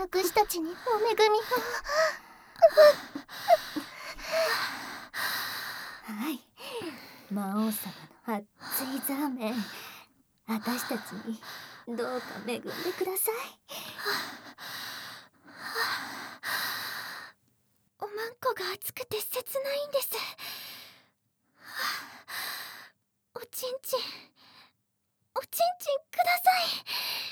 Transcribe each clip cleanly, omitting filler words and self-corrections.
私たちにお恵みを。 はい、魔王様の熱いザーメン、私たちにどうか恵んでください。 おまんこが熱くて切ないんです。おちんちん、おちんちんください。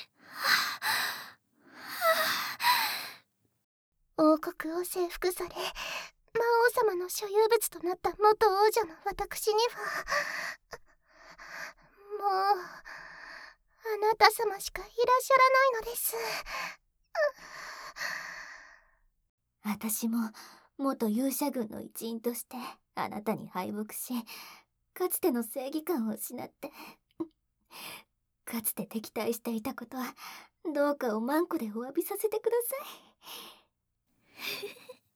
王国を征服され、魔王様の所有物となった元王女の私には、もうあなた様しかいらっしゃらないのです。 私も元勇者軍の一員としてあなたに敗北し、かつての正義感を失ってかつて敵対していたことはどうかおまんこでお詫びさせてください。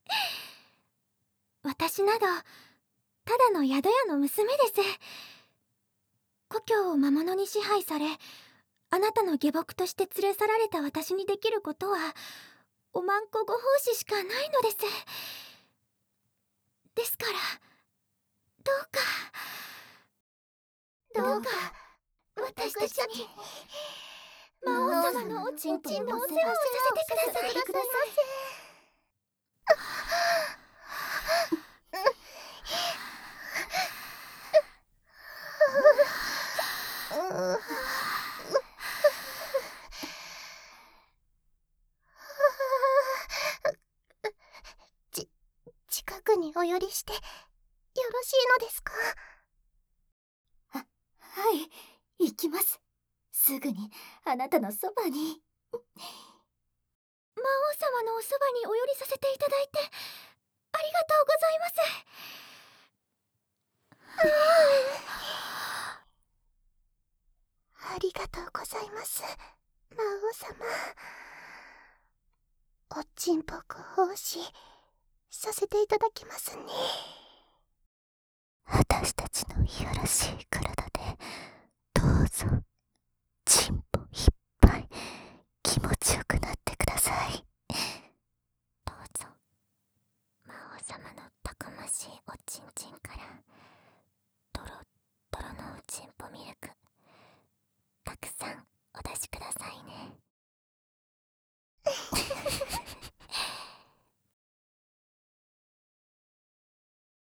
私などただの宿屋の娘です。故郷を魔物に支配され、あなたの下僕として連れ去られた私にできることはおまんこご奉仕しかないのです。ですからどうか私たちに魔王様のおちんちんのお世話をさせてください。近くにお寄りしてよろしいのですか？ はい、行きます。すぐにあなたのそばに。 魔王様のおそばにお寄りさせていただいてありがとうございます。ありがとうございます、魔王様。おちんぽご奉仕させていただきますね。私たちのいやらしい体